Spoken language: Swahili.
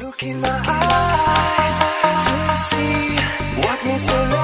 Look in my eyes to see what means so